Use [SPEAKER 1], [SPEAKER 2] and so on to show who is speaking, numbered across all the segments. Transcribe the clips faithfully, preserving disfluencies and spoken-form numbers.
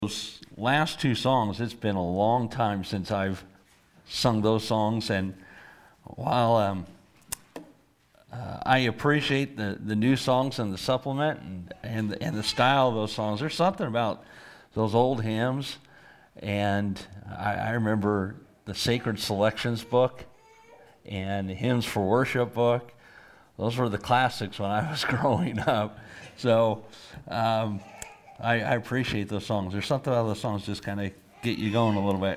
[SPEAKER 1] Those last two songs, it's been a long time since I've sung those songs, and while um, uh, I appreciate the, the new songs and the supplement and, and, the, and the style of those songs, there's something about those old hymns, and I, I remember the Sacred Selections book and the Hymns for Worship book. Those were the classics when I was growing up. So um, I, I appreciate those songs. There's something about those songs just kind of get you going a little bit.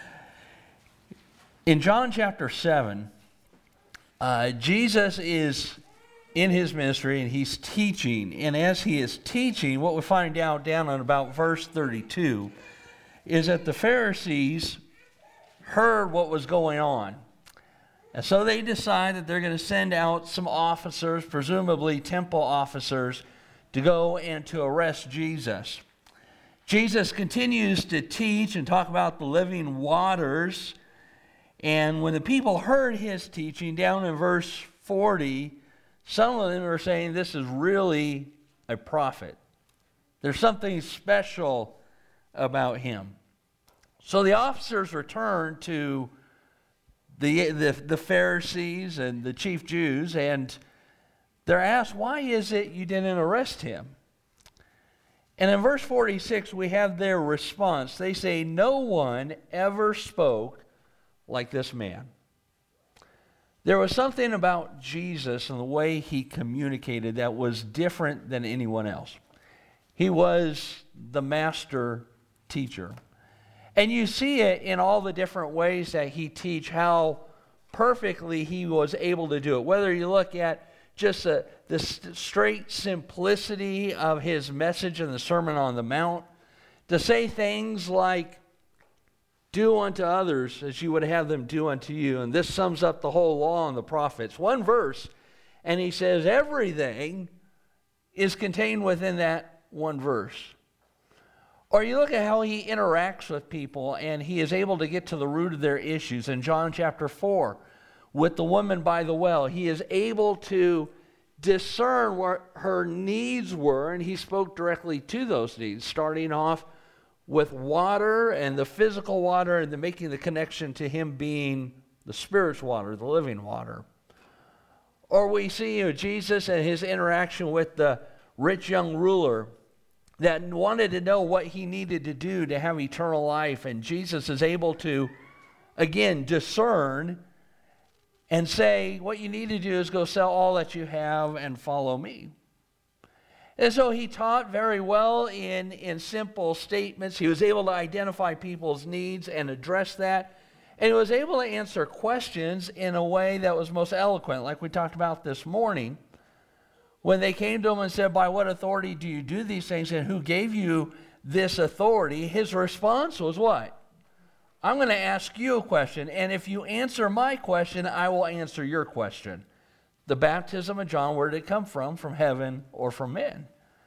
[SPEAKER 1] In John chapter seven, uh, Jesus is in his ministry and he's teaching. And as he is teaching, what we find out down on about verse thirty-two is that the Pharisees heard what was going on. And so they decide that they're going to send out some officers, presumably temple officers, to go and to arrest Jesus. Jesus continues to teach and talk about the living waters. And when the people heard his teaching, down in verse forty, some of them are saying this is really a prophet. There's something special about him. So the officers return to the, the, the Pharisees and the chief Jews, and they're asked, why is it you didn't arrest him? And in verse forty-six, we have their response. They say, no one ever spoke like this man. There was something about Jesus and the way he communicated that was different than anyone else. He was the master teacher. And you see it in all the different ways that he teach, how perfectly he was able to do it. Whether you look at just a, the st- straight simplicity of his message in the Sermon on the Mount, to say things like, do unto others as you would have them do unto you. And this sums up the whole law and the prophets. One verse, and he says everything is contained within that one verse. Or you look at how he interacts with people, and he is able to get to the root of their issues. In John chapter four, with the woman by the well, he is able to discern what her needs were, and he spoke directly to those needs, starting off with water and the physical water, and then making the connection to him being the spiritual water, the living water. Or we see, you know, Jesus and his interaction with the rich young ruler that wanted to know what he needed to do to have eternal life. And Jesus is able to, again, discern and say, what you need to do is go sell all that you have and follow me. And so he taught very well in, in simple statements. He was able to identify people's needs and address that. And he was able to answer questions in a way that was most eloquent, like we talked about this morning. When they came to him and said, by what authority do you do these things, and who gave you this authority? His response was what? I'm going to ask you a question, and if you answer my question, I will answer your question. The baptism of John, where did it come from? From heaven or from men?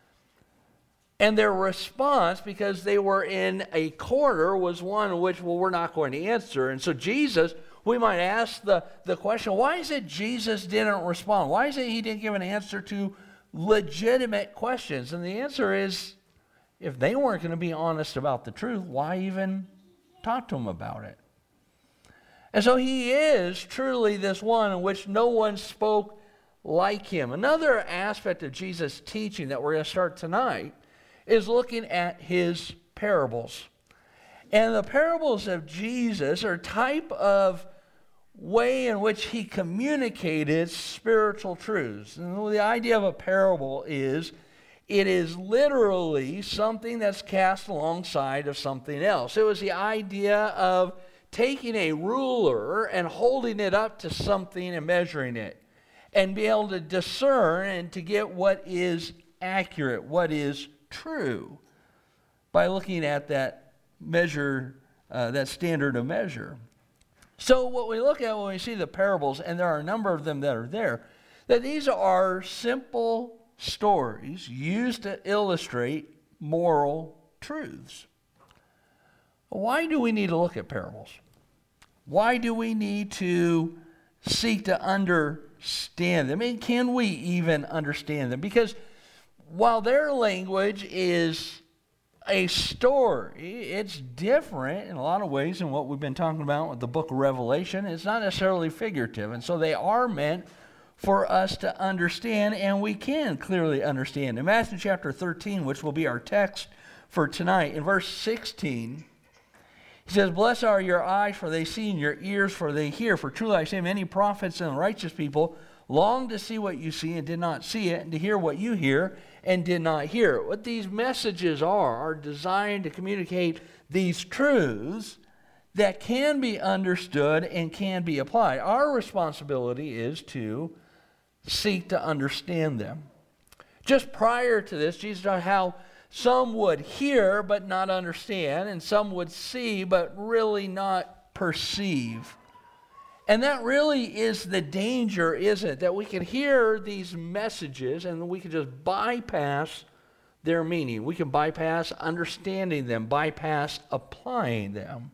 [SPEAKER 1] And their response, because they were in a corner, was one in which, well, we're not going to answer. And so Jesus, we might ask the, the question, why is it Jesus didn't respond? Why is it he didn't give an answer to legitimate questions? And the answer is, if they weren't going to be honest about the truth, why even talk to them about it? And so he is truly this one in which no one spoke like him. Another aspect of Jesus' teaching that we're going to start tonight is looking at his parables. And the parables of Jesus are a type of way in which he communicated spiritual truths. And the idea of a parable is it is literally something that's cast alongside of something else. It was the idea of taking a ruler and holding it up to something and measuring it, and be able to discern and to get what is accurate, what is true, by looking at that measure, uh, that standard of measure. So what we look at when we see the parables, and there are a number of them that are there, that these are simple stories used to illustrate moral truths. Why do we need to look at parables? Why do we need to seek to understand them? And can we even understand them? Because while their language is a story. It's different in a lot of ways than what we've been talking about with the book of Revelation. It's not necessarily figurative. And so they are meant for us to understand, and we can clearly understand. In Matthew chapter thirteen, which will be our text for tonight, in verse sixteen, he says, "Blessed are your eyes, for they see, and your ears, for they hear. For truly I say, many prophets and righteous people longed to see what you see and did not see it, and to hear what you hear and did not hear it." What these messages are, are designed to communicate these truths that can be understood and can be applied. Our responsibility is to seek to understand them. Just prior to this, Jesus talked how some would hear but not understand, and some would see but really not perceive. And that really is the danger, isn't it? That we can hear these messages and we can just bypass their meaning. We can bypass understanding them, bypass applying them.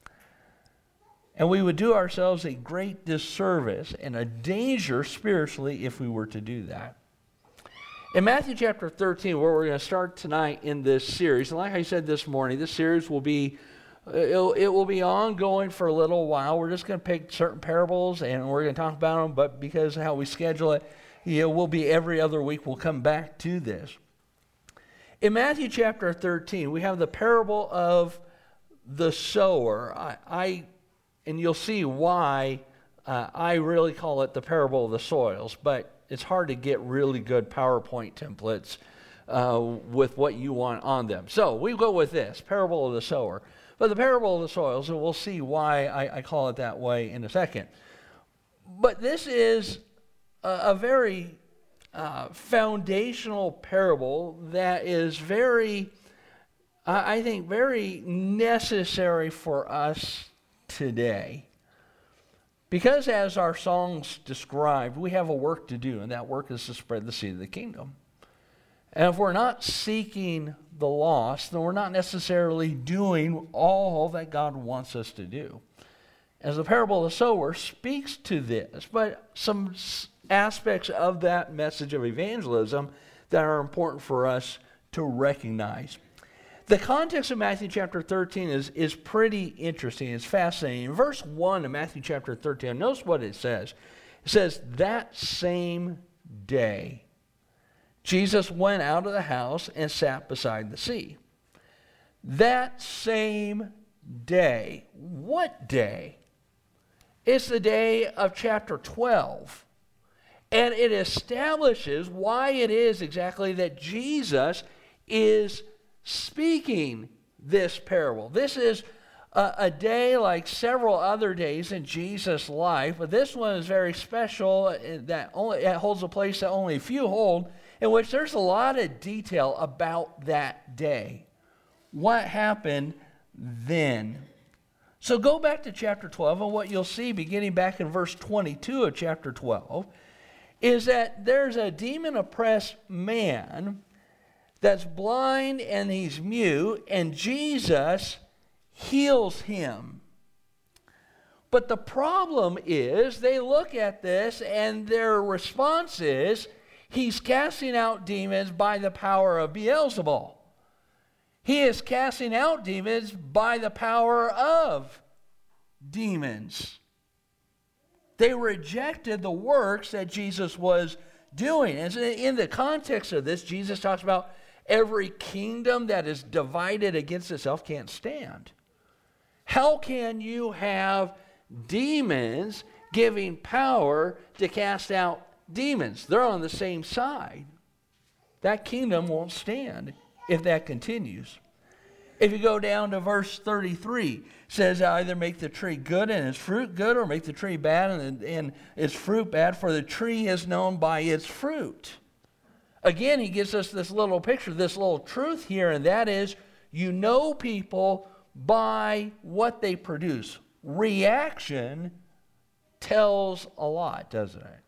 [SPEAKER 1] And we would do ourselves a great disservice and a danger spiritually if we were to do that. In Matthew chapter thirteen, where we're going to start tonight in this series, and like I said this morning, this series will be It'll, it will be ongoing for a little while. We're just going to pick certain parables and we're going to talk about them, but because of how we schedule it, you know, we'll be every other week. We'll come back to this. In Matthew chapter thirteen, we have the parable of the sower. I, I and you'll see why uh, I really call it the parable of the soils, but it's hard to get really good PowerPoint templates uh, with what you want on them. So we go with this, parable of the sower. But the parable of the soils, and we'll see why I, I call it that way in a second. But this is a, a very uh, foundational parable that is very, uh, I think, very necessary for us today. Because as our songs described, we have a work to do, and that work is to spread the seed of the kingdom. And if we're not seeking the lost, then we're not necessarily doing all that God wants us to do. As the parable of the sower speaks to this, but some aspects of that message of evangelism that are important for us to recognize. The context of Matthew chapter thirteen is, is pretty interesting. It's fascinating. In verse one of Matthew chapter thirteen, notice what it says. It says, "That same day, Jesus went out of the house and sat beside the sea." That same day. What day? It's the day of chapter twelve. And it establishes why it is exactly that Jesus is speaking this parable. This is a, a day like several other days in Jesus' life, but this one is very special. That only it holds a place that only a few hold, in which there's a lot of detail about that day. What happened then? So go back to chapter twelve, and what you'll see beginning back in verse twenty-two of chapter twelve is that there's a demon-oppressed man that's blind and he's mute, and Jesus heals him. But the problem is they look at this and their response is, he's casting out demons by the power of Beelzebul. He is casting out demons by the power of demons. They rejected the works that Jesus was doing. And in the context of this, Jesus talks about every kingdom that is divided against itself can't stand. How can you have demons giving power to cast out demons? They're on the same side. That kingdom won't stand if that continues. If you go down to verse thirty-three, it says, "Either make the tree good and its fruit good, or make the tree bad and, and its fruit bad, for the tree is known by its fruit." Again, he gives us this little picture, this little truth here, and that is, you know people by what they produce. Reaction tells a lot, doesn't it?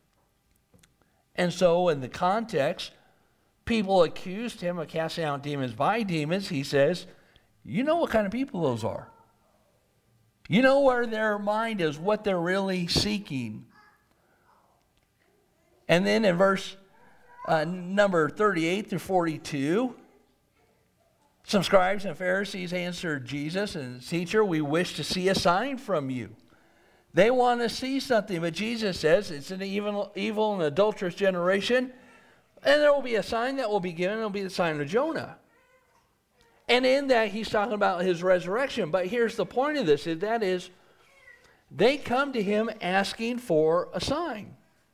[SPEAKER 1] And so in the context, people accused him of casting out demons by demons. He says, you know what kind of people those are. You know where their mind is, what they're really seeking. And then in verse uh, number thirty-eight through forty-two, Some scribes and Pharisees answered Jesus and, "Teacher, we wish to see a sign from you." They want to see something, but Jesus says it's an evil, evil and adulterous generation, and there will be a sign that will be given. It will be the sign of Jonah. And in that, he's talking about his resurrection. But here's the point of this, is that is, they come to him asking for a sign.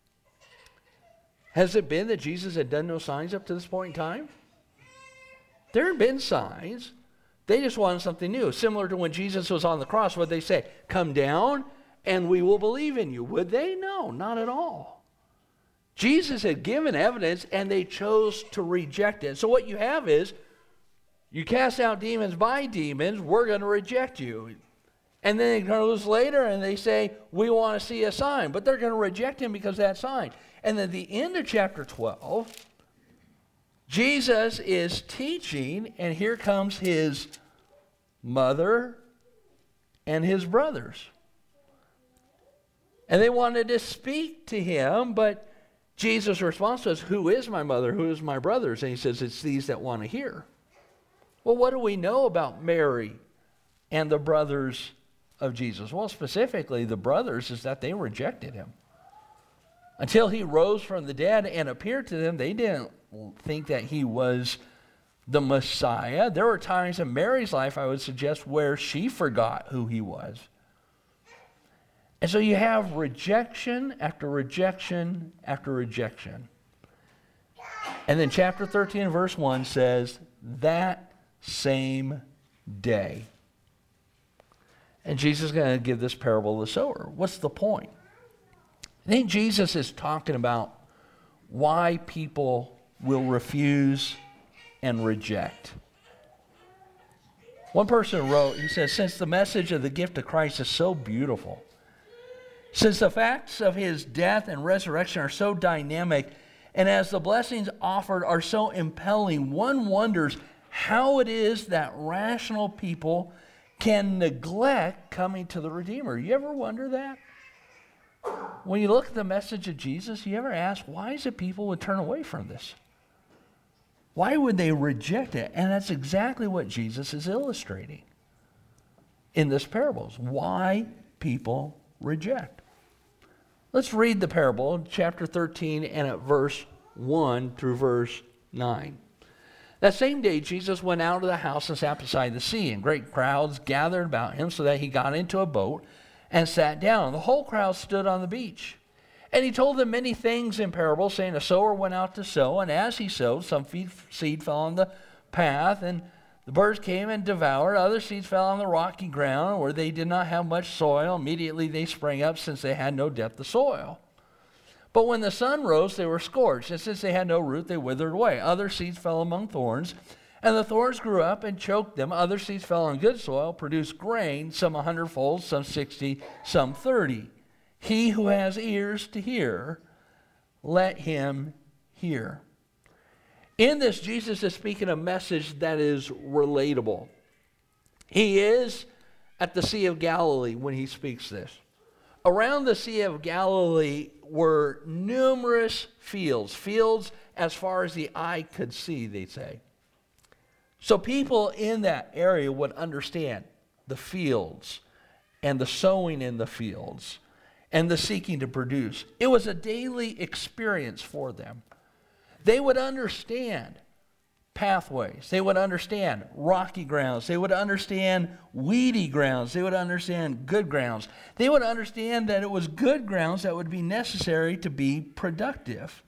[SPEAKER 1] Has it been that Jesus had done no signs up to this point in time? There had been signs. They just wanted something new. Similar to when Jesus was on the cross, what did they say? Come down and we will believe in you. Would they? No, not at all. Jesus had given evidence and they chose to reject it. So what you have is, you cast out demons by demons, we're going to reject you. And then it goes later and they say, we want to see a sign. But they're going to reject him because of that sign. And then at the end of chapter twelve, Jesus is teaching, and here comes his mother and his brothers. And they wanted to speak to him, but Jesus' response was, who is my mother? Who is my brothers? And he says, it's these that want to hear. Well, what do we know about Mary and the brothers of Jesus? Well, specifically, the brothers is that they rejected him. Until he rose from the dead and appeared to them, they didn't think that he was the Messiah. There were times in Mary's life, I would suggest, where she forgot who he was. And so you have rejection after rejection after rejection. And then chapter thirteen, verse one says, that same day. And Jesus is going to give this parable of the sower. What's the point? I think Jesus is talking about why people will refuse and reject. One person wrote, he says, since the message of the gift of Christ is so beautiful, since the facts of his death and resurrection are so dynamic, and as the blessings offered are so impelling, one wonders how it is that rational people can neglect coming to the Redeemer. You ever wonder that? When you look at the message of Jesus, you ever ask, why is it people would turn away from this? Why would they reject it? And that's exactly what Jesus is illustrating in this parable. Why people reject. Let's read the parable, chapter thirteen, and at verse one through verse nine. That same day, Jesus went out of the house and sat beside the sea, and great crowds gathered about him, so that he got into a boat and sat down. The whole crowd stood on the beach. And he told them many things in parables, saying, a sower went out to sow, and as he sowed, some seed fell on the path, and the birds came and devoured. Other seeds fell on the rocky ground, where they did not have much soil. Immediately they sprang up, since they had no depth of soil. But when the sun rose, they were scorched, and since they had no root, they withered away. Other seeds fell among thorns, and the thorns grew up and choked them. Other seeds fell on good soil, produced grain, some a hundredfold, some sixty, some thirty. He who has ears to hear, let him hear. In this, Jesus is speaking a message that is relatable. He is at the Sea of Galilee when he speaks this. Around the Sea of Galilee were numerous fields, fields as far as the eye could see, they say. So people in that area would understand the fields and the sowing in the fields and the seeking to produce. It was a daily experience for them. They would understand pathways. They would understand rocky grounds. They would understand weedy grounds. They would understand good grounds. They would understand that it was good grounds that would be necessary to be productive.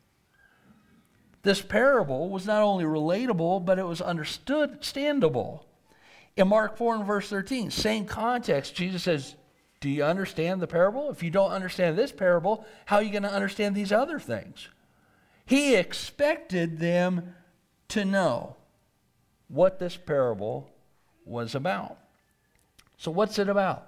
[SPEAKER 1] This parable was not only relatable, but it was understandable. In Mark four and verse thirteen, same context, Jesus says, do you understand the parable? If you don't understand this parable, how are you going to understand these other things? He expected them to know what this parable was about. So what's it about?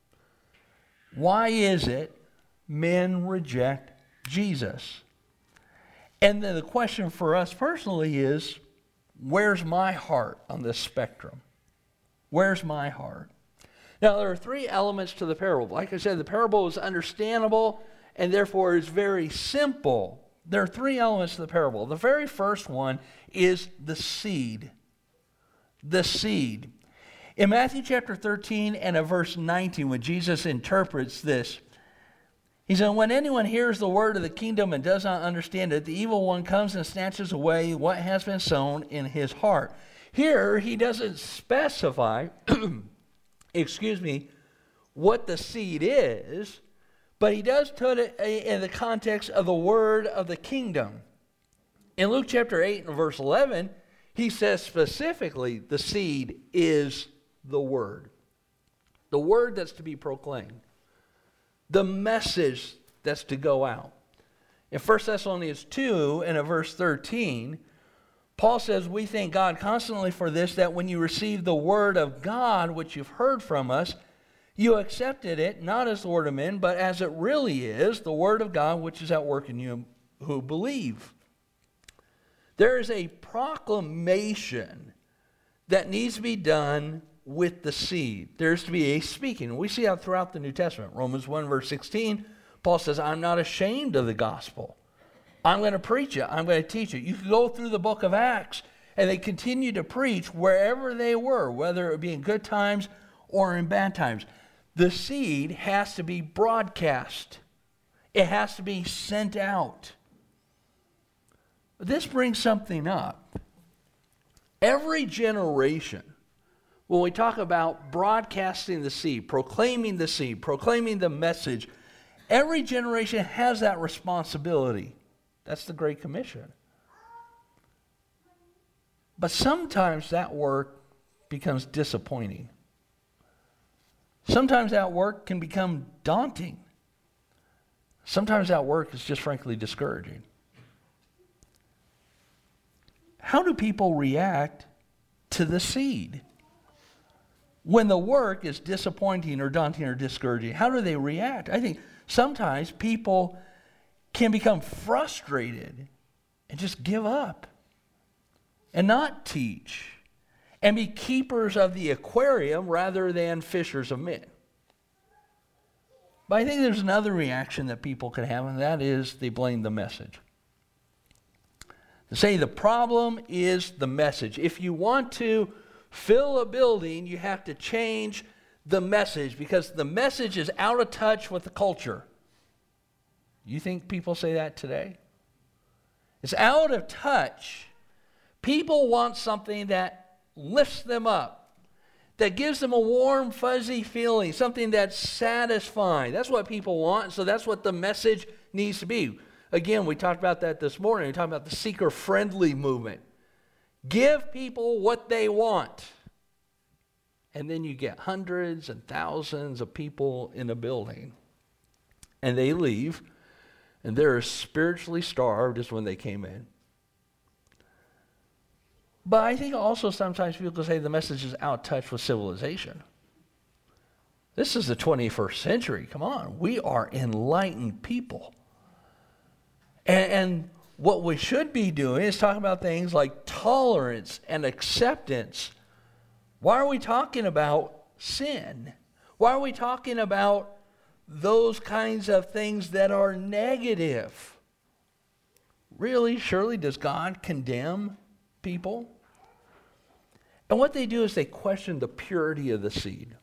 [SPEAKER 1] Why is it men reject Jesus? And then the question for us personally is, where's my heart on this spectrum? Where's my heart? Now, there are three elements to the parable. Like I said, the parable is understandable and therefore is very simple. There are three elements to the parable. The very first one is the seed. the seed. In Matthew chapter thirteen and at verse nineteen, when Jesus interprets this, he said, when anyone hears the word of the kingdom and does not understand it, the evil one comes and snatches away what has been sown in his heart. Here, he doesn't specify, excuse me, what the seed is, but he does put it in the context of the word of the kingdom. In Luke chapter eight and verse eleven, he says specifically the seed is the word. The word that's to be proclaimed. The message that's to go out. In First Thessalonians two and at verse thirteen, Paul says, we thank God constantly for this, that when you received the word of God, which you've heard from us, you accepted it, not as the word of men, but as it really is, the word of God, which is at work in you who believe. There is a proclamation that needs to be done with the seed. There's to be a speaking. We see that throughout the New Testament. Romans one verse sixteen, Paul says, I'm not ashamed of the gospel. I'm going to preach it. I'm going to teach it. You can go through the book of Acts, and they continue to preach wherever they were, whether it be in good times or in bad times. The seed has to be broadcast. It has to be sent out. This brings something up. Every generation, when we talk about broadcasting the seed, proclaiming the seed, proclaiming the message, every generation has that responsibility. That's the Great Commission. But sometimes that work becomes disappointing. Sometimes that work can become daunting. Sometimes that work is just frankly discouraging. How do people react to the seed? When the work is disappointing or daunting or discouraging, how do they react? I think sometimes people can become frustrated and just give up and not teach and be keepers of the aquarium rather than fishers of men. But I think there's another reaction that people can have, and that is they blame the message. They say the problem is the message. If you want to fill a building, you have to change the message because the message is out of touch with the culture. You think people say that today? It's out of touch. People want something that lifts them up, that gives them a warm, fuzzy feeling, something that's satisfying. That's what people want, so that's what the message needs to be. Again, we talked about that this morning. We talked about the seeker-friendly movement. Give people what they want. And then you get hundreds and thousands of people in a building. And they leave, and they're as spiritually starved as when they came in. But I think also sometimes people say the message is out of touch with civilization. This is the twenty-first century. Come on. We are enlightened people. And, and what we should be doing is talking about things like tolerance and acceptance. Why are we talking about sin? Why are we talking about those kinds of things that are negative? Really, surely, does God condemn people? And what they do is they question the purity of the seed.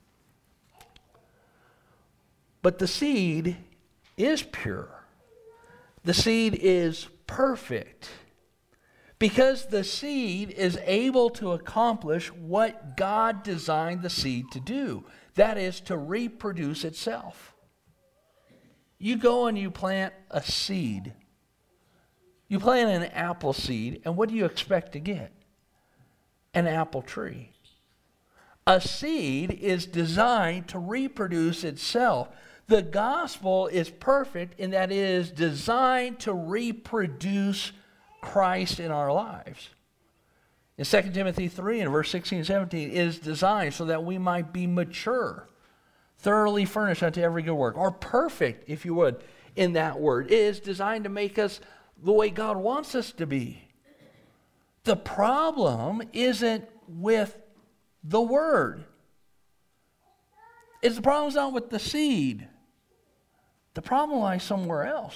[SPEAKER 1] But the seed is pure. The seed is perfect. Because the seed is able to accomplish what God designed the seed to do. That is to reproduce itself. You go and you plant a seed. You plant an apple seed, and what do you expect to get? An apple tree. A seed is designed to reproduce itself. The gospel is perfect in that it is designed to reproduce Christ in our lives. In Second Timothy three and verse sixteen and seventeen, it is designed so that we might be mature, thoroughly furnished unto every good work, or perfect, if you would, in that word. It is designed to make us the way God wants us to be. The problem isn't with the word. It's the problem's not with the seed. The problem lies somewhere else.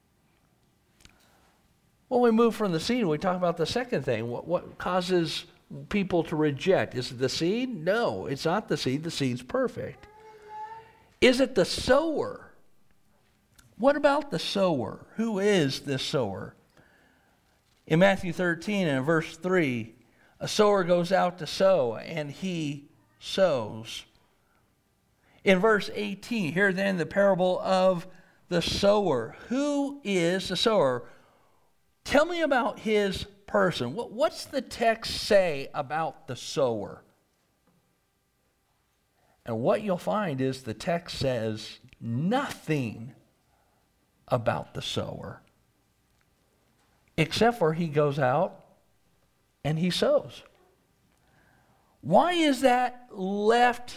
[SPEAKER 1] When we move from the seed, we talk about the second thing. What, what causes people to reject? Is it the seed? No, it's not the seed. The seed's perfect. Is it the sower? What about the sower? Who is this sower? In Matthew thirteen and verse three, a sower goes out to sow, and he sows. In verse eighteen, here then the parable of the sower. Who is the sower? Tell me about his person. What, what's the text say about the sower? And what you'll find is the text says nothing about the sower, except for he goes out and he sows. Why is that left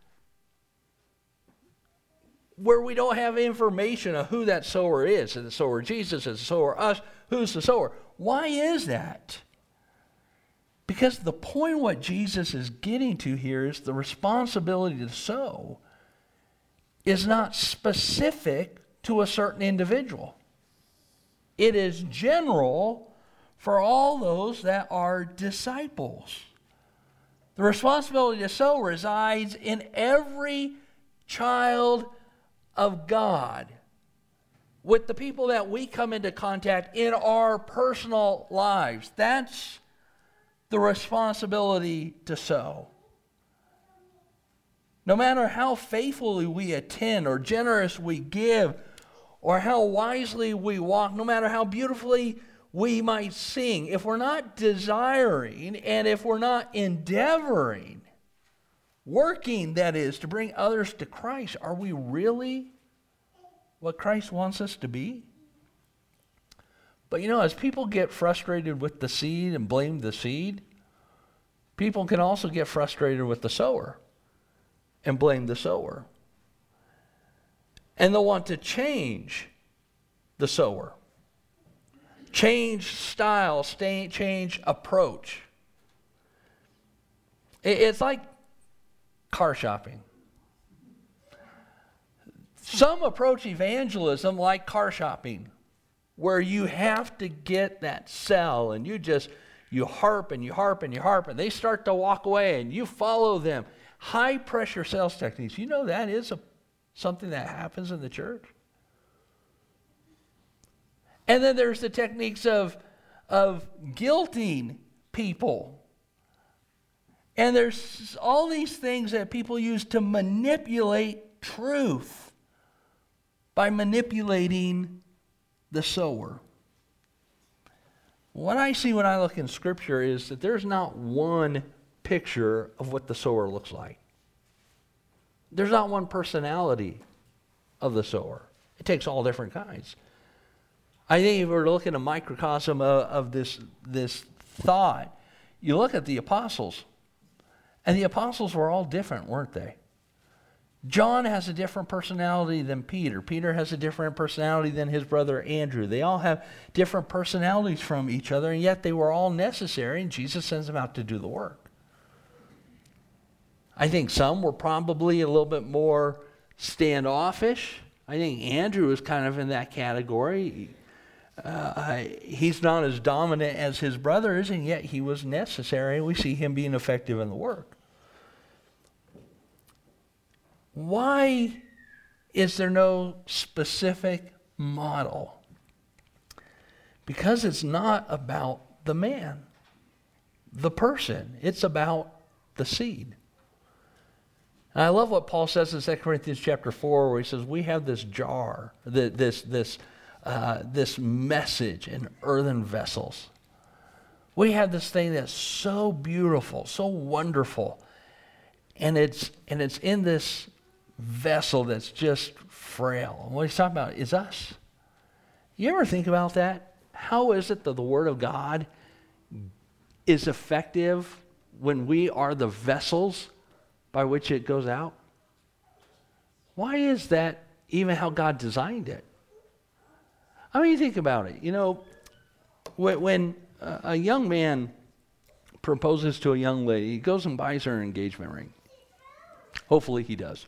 [SPEAKER 1] where we don't have information of who that sower is? Is the sower Jesus? Is the sower us? Who's the sower? Why is that? Because the point of what Jesus is getting to here is the responsibility to sow is not specific to a certain individual. It is general for all those that are disciples. The responsibility to sow resides in every child of God, with the people that we come into contact in our personal lives. That's the responsibility to sow. No matter how faithfully we attend or generous we give or how wisely we walk, no matter how beautifully we might sing, if we're not desiring and if we're not endeavoring, working, that is, to bring others to Christ, are we really what Christ wants us to be? But you know, as people get frustrated with the seed and blame the seed, people can also get frustrated with the sower and blame the sower. And they'll want to change the sower. Change style, stay, change approach. It's like car shopping. Some approach evangelism like car shopping, where you have to get that sell and you just, you harp and you harp and you harp and they start to walk away and you follow them. High pressure sales techniques. You know that is a, something that happens in the church. And then there's the techniques of, of guilting people. And there's all these things that people use to manipulate truth by manipulating the sower. What I see when I look in Scripture is that there's not one picture of what the sower looks like. There's not one personality of the sower. It takes all different kinds. I think if we're looking at a microcosm of, of this, this thought, you look at the apostles, and the apostles were all different, weren't they? John has a different personality than Peter. Peter has a different personality than his brother Andrew. They all have different personalities from each other, and yet they were all necessary, and Jesus sends them out to do the work. I think some were probably a little bit more standoffish. I think Andrew is kind of in that category. Uh, he's not as dominant as his brother is, and yet he was necessary, and we see him being effective in the work. Why is there no specific model? Because it's not about the man, the person. It's about the seed. And I love what Paul says in Second Corinthians chapter four, where he says, we have this jar, this, this, uh, this message in earthen vessels. We have this thing that's so beautiful, so wonderful, and it's, and it's in this vessel that's just frail. And what he's talking about is us. You ever think about that? How is it that the Word of God is effective when we are the vessels by which it goes out? Why is that even how God designed it? I mean, you think about it. You know, when, when a young man proposes to a young lady, he goes and buys her an engagement ring. Hopefully he does.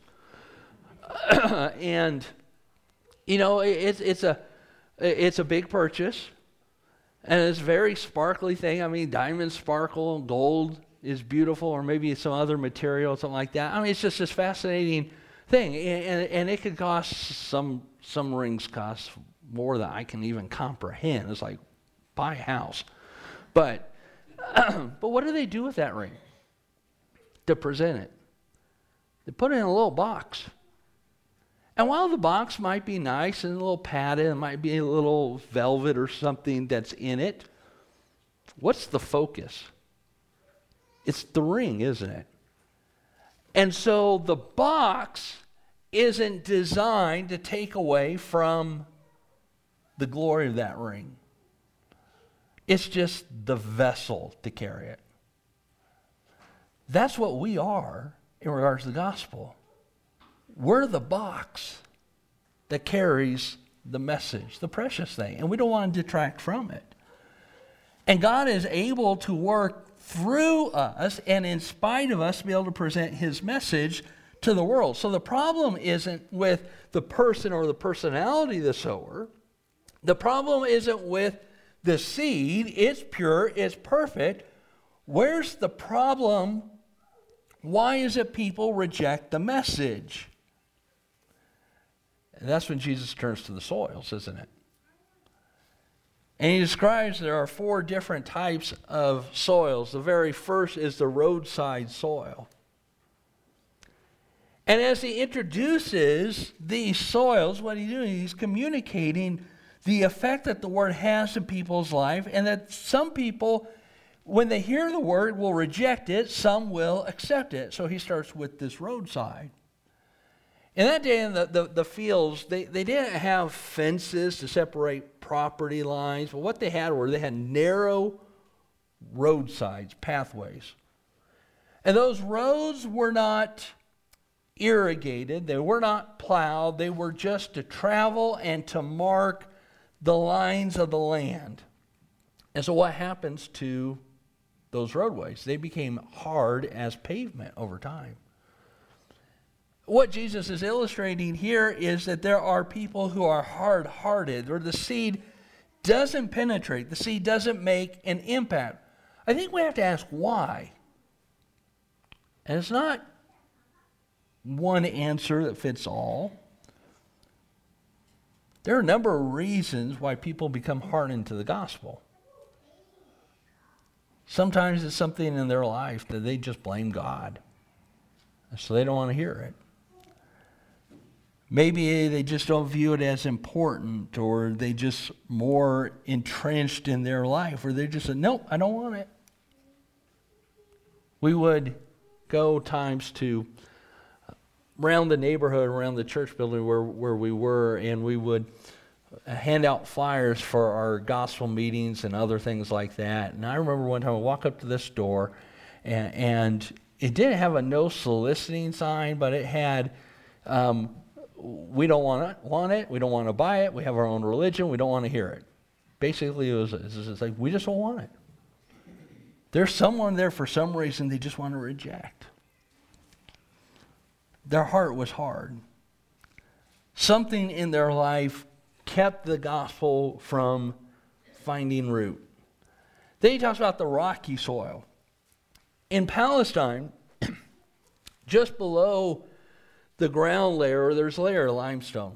[SPEAKER 1] And, you know, it's, it's, a, it's a big purchase. And it's a very sparkly thing. I mean, diamonds sparkle, gold is beautiful, or maybe some other material, something like that. I mean, it's just this fascinating thing. And, and, and it could cost, some some rings cost more than I can even comprehend. It's like, buy a house. But, but what do they do with that ring to present it? They put it in a little box. And while the box might be nice and a little padded, it might be a little velvet or something that's in it, what's the focus? It's the ring, isn't it? And so the box isn't designed to take away from the glory of that ring. It's just the vessel to carry it. That's what we are in regards to the gospel. We're the box that carries the message, the precious thing, and we don't want to detract from it. And God is able to work through us and in spite of us be able to present his message to the world. So the problem isn't with the person or the personality of the sower. The problem isn't with the seed. It's pure, it's perfect. Where's the problem? Why is it people reject the message? And that's when Jesus turns to the soils, isn't it? And he describes there are four different types of soils. The very first is the roadside soil. And as he introduces these soils, what he's doing, he's communicating the effect that the word has in people's life, and that some people, when they hear the word, will reject it, some will accept it. So he starts with this roadside. In that day, in the, the, the fields, they, they didn't have fences to separate property lines, but what they had were they had narrow roadsides, pathways. And those roads were not irrigated, they were not plowed, they were just to travel and to mark the lines of the land. And so what happens to those roadways? They became hard as pavement over time. What Jesus is illustrating here is that there are people who are hard-hearted, or the seed doesn't penetrate, the seed doesn't make an impact. I think we have to ask why. And it's not one answer that fits all. There are a number of reasons why people become hardened to the gospel. Sometimes it's something in their life that they just blame God, so they don't want to hear it. Maybe they just don't view it as important, or they just more entrenched in their life, or they just say, nope, I don't want it. We would go times to around the neighborhood, around the church building where, where we were, and we would hand out flyers for our gospel meetings and other things like that. And I remember one time I walked up to this door, and, and it didn't have a no soliciting sign, but it had, um, we don't want it, want it, we don't want to buy it, we have our own religion, we don't want to hear it. Basically, it was it's like, we just don't want it. There's someone there for some reason they just want to reject. Their heart was hard. Something in their life kept the gospel from finding root. Then he talks about the rocky soil. In Palestine, just below the ground layer, there's a layer of limestone.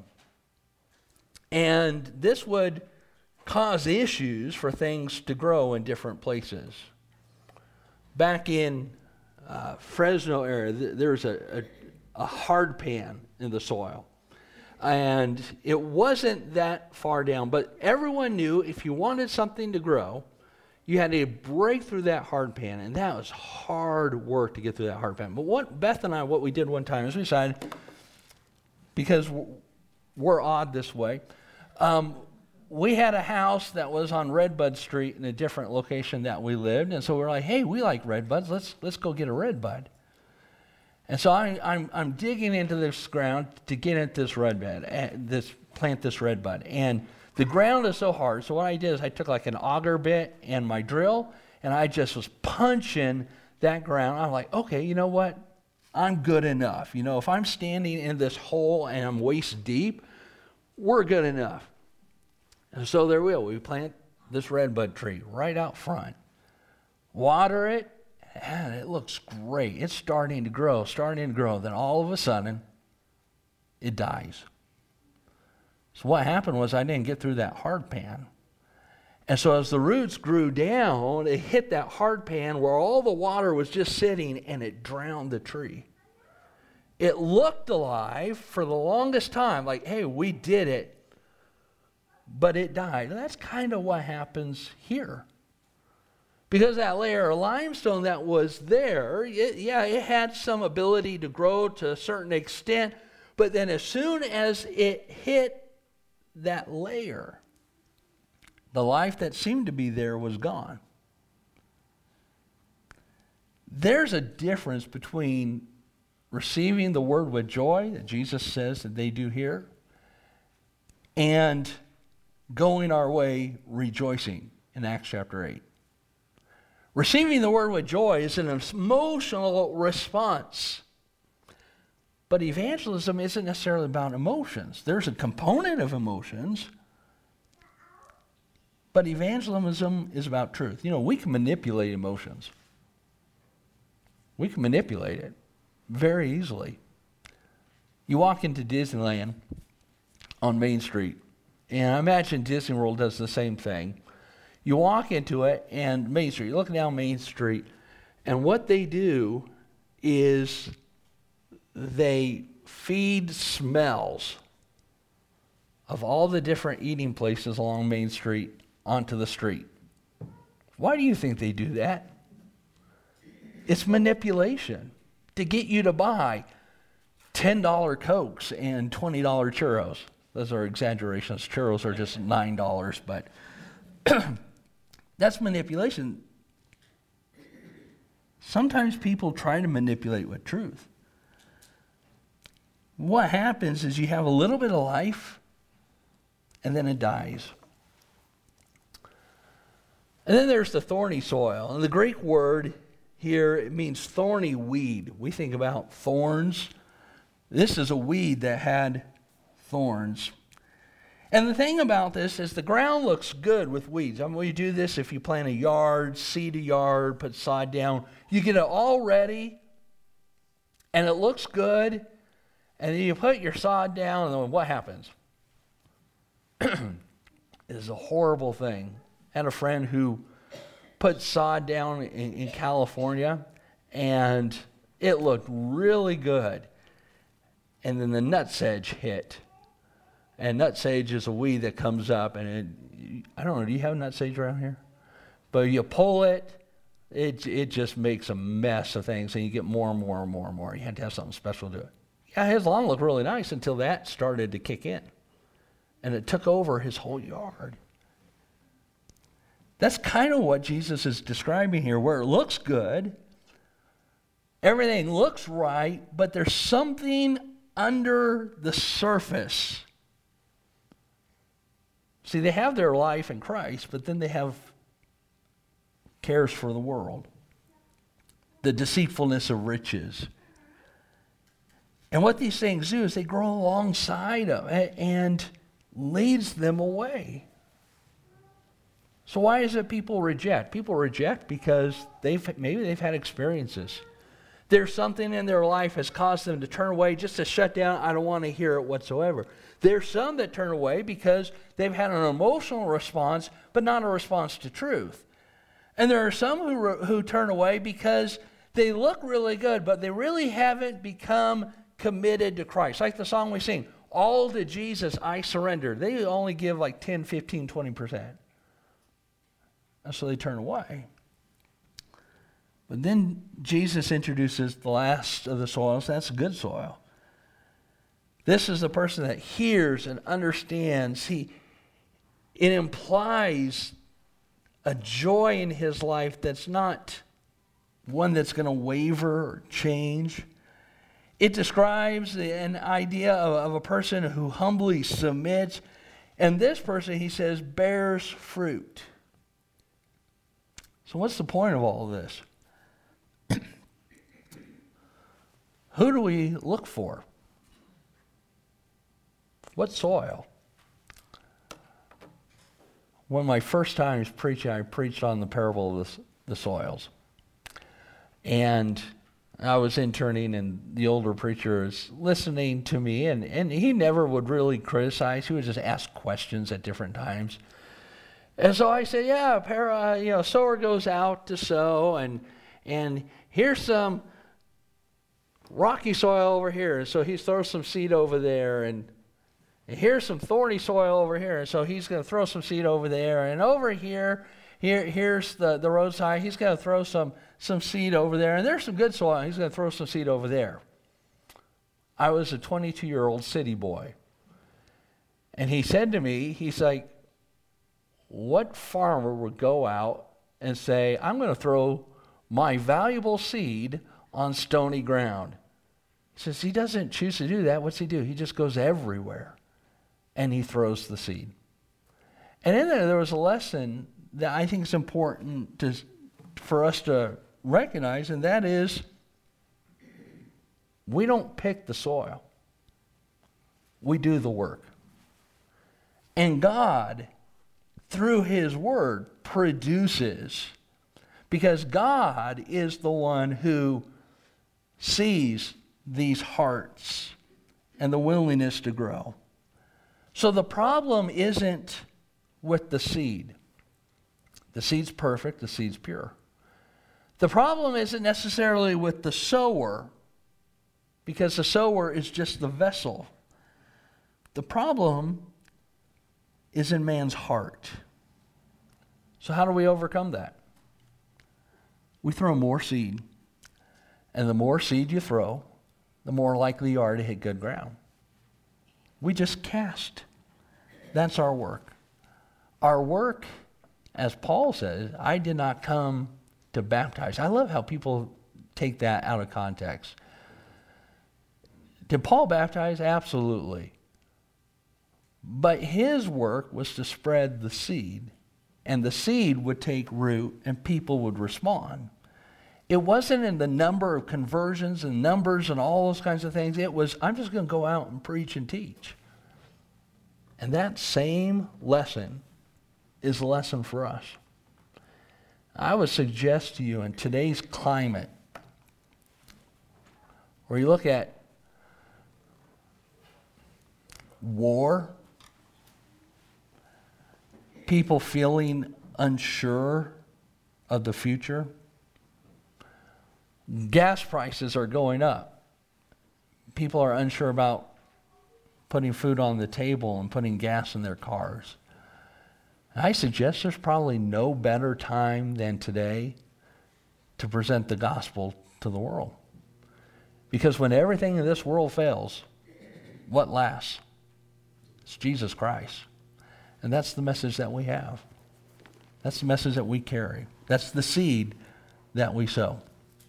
[SPEAKER 1] And this would cause issues for things to grow in different places. Back in uh, Fresno area, th- there's a, a, a hard pan in the soil. And it wasn't that far down, but everyone knew if you wanted something to grow, you had to break through that hard pan, and that was hard work to get through that hard pan. But what Beth and I, what we did one time is we decided, because we're odd this way, um, we had a house that was on Redbud Street in a different location that we lived, and so we were like, hey, we like redbuds, let's let's go get a redbud. And so I, I'm I'm digging into this ground to get at this redbud, uh, this plant this redbud, and the ground is so hard. So what I did is I took like an auger bit and my drill, and I just was punching that ground. I'm like, okay, you know what? I'm good enough. You know, if I'm standing in this hole and I'm waist deep, we're good enough. And so there we go. We plant this redbud tree right out front. Water it, and it looks great. It's starting to grow, starting to grow. Then all of a sudden, it dies. So what happened was I didn't get through that hard pan. And so as the roots grew down, it hit that hard pan where all the water was just sitting, and it drowned the tree. It looked alive for the longest time, like, hey, we did it, but it died. And that's kind of what happens here. Because that layer of limestone that was there, it, yeah, it had some ability to grow to a certain extent, but then as soon as it hit that layer, the life that seemed to be there was gone. There's a difference between receiving the word with joy that Jesus says that they do here and going our way rejoicing in Acts chapter eight. Receiving the word with joy is an emotional response. But evangelism isn't necessarily about emotions. There's a component of emotions, but evangelism is about truth. You know, we can manipulate emotions. We can manipulate it very easily. You walk into Disneyland on Main Street, and I imagine Disney World does the same thing. You walk into it, and Main Street, you're looking down Main Street, and what they do is they feed smells of all the different eating places along Main Street onto the street. Why do you think they do that? It's manipulation to get you to buy ten dollar Cokes and twenty dollar churros. Those are exaggerations. Churros are just nine dollars, but that's manipulation. Sometimes people try to manipulate with truth. What happens is you have a little bit of life, and then it dies. And then there's the thorny soil. And the Greek word here, it means thorny weed. We think about thorns. This is a weed that had thorns. And the thing about this is the ground looks good with weeds. I mean, we do this if you plant a yard, seed a yard, put sod down. You get it all ready, and it looks good, and then you put your sod down, and then what happens? It is a horrible thing. I had a friend who put sod down in, in California, and it looked really good. And then the nutsedge hit. And nutsedge is a weed that comes up, and it, I don't know, do you have nutsedge around here? But you pull it, it, it just makes a mess of things, and you get more and more and more and more. You had to have something special to do it. Yeah, his lawn looked really nice until that started to kick in. And it took over his whole yard. That's kind of what Jesus is describing here, where it looks good, everything looks right, but there's something under the surface. See, they have their life in Christ, but then they have cares for the world, the deceitfulness of riches. And what these things do is they grow alongside of it and leads them away. So why is it people reject? People reject because they've maybe they've had experiences. There's something in their life has caused them to turn away, just to shut down. I don't want to hear it whatsoever. There's some that turn away because they've had an emotional response, but not a response to truth. And there are some who who turn away because they look really good, but they really haven't become committed to Christ. Like the song we sing, all to Jesus I surrender. They only give like ten, fifteen, twenty percent. And so they turn away. But then Jesus introduces the last of the soils. That's good soil. This is the person that hears and understands. He, it implies a joy in his life that's not one that's going to waver or change. It describes an idea of, of a person who humbly submits. And this person, he says, bears fruit. So what's the point of all of this? Who do we look for? What soil? one of my first times preaching, I preached on the parable of the, the soils. And I was interning, and the older preacher was listening to me, and, and he never would really criticize. He would just ask questions at different times. And so I said, yeah, para, you know, sower goes out to sow, and and here's some rocky soil over here. And so he throws some seed over there, and, and here's some thorny soil over here. And so he's going to throw some seed over there, and over here, here here's the, the roadside. He's going to throw some, some seed over there, and there's some good soil. He's going to throw some seed over there. I was a twenty-two-year-old city boy. And he said to me, he's like, what farmer would go out and say, I'm going to throw my valuable seed on stony ground? He says he doesn't choose to do that. What's he do? He just goes everywhere and he throws the seed. And in there, there was a lesson that I think is important to, for us to recognize, and that is we don't pick the soil. We do the work. And God, through his word, produces, because God is the one who sees these hearts and the willingness to grow. So the problem isn't with the seed. The seed's perfect, the seed's pure. The problem isn't necessarily with the sower, because the sower is just the vessel. The problem is in man's heart. So how do we overcome that? We throw more seed. And the more seed you throw, the more likely you are to hit good ground. We just cast. That's our work. Our work, as Paul says, I did not come to baptize. I love how people take that out of context. Did Paul baptize? Absolutely. But his work was to spread the seed, and the seed would take root and people would respond. It wasn't in the number of conversions and numbers and all those kinds of things. It was, I'm just going to go out and preach and teach. And that same lesson is a lesson for us. I would suggest to you in today's climate, where you look at war, people feeling unsure of the future, gas prices are going up. People are unsure about putting food on the table and putting gas in their cars. I suggest there's probably no better time than today to present the gospel to the world. Because when everything in this world fails, what lasts? It's Jesus Christ. And that's the message that we have. That's the message that we carry. That's the seed that we sow.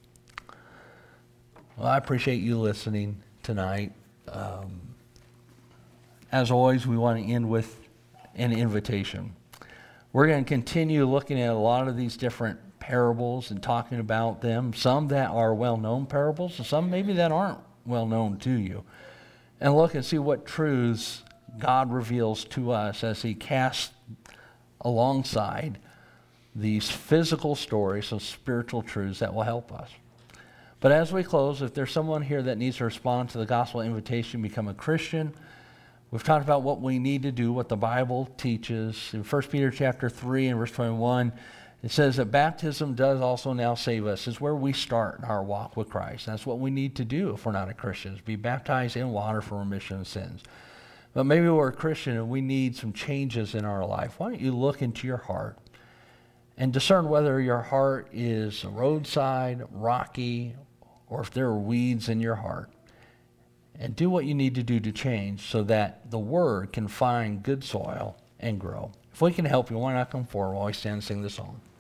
[SPEAKER 1] Well, I appreciate you listening tonight. Um, as always, we want to end with an invitation. We're going to continue looking at a lot of these different parables and talking about them, some that are well-known parables and some maybe that aren't well-known to you. And look and see what truths God reveals to us as he casts alongside these physical stories of spiritual truths that will help us. But as we close, if there's someone here that needs to respond to the gospel invitation, become a Christian, we've talked about what we need to do, what the Bible teaches. In First Peter chapter three and verse twenty-one, it says that baptism does also now save us. It's where we start our walk with Christ. That's what we need to do if we're not a Christian, is be baptized in water for remission of sins. But maybe we're a Christian and we need some changes in our life. Why don't you look into your heart and discern whether your heart is roadside, rocky, or if there are weeds in your heart. And do what you need to do to change so that the word can find good soil and grow. If we can help you, why not come forward while we stand and sing the song?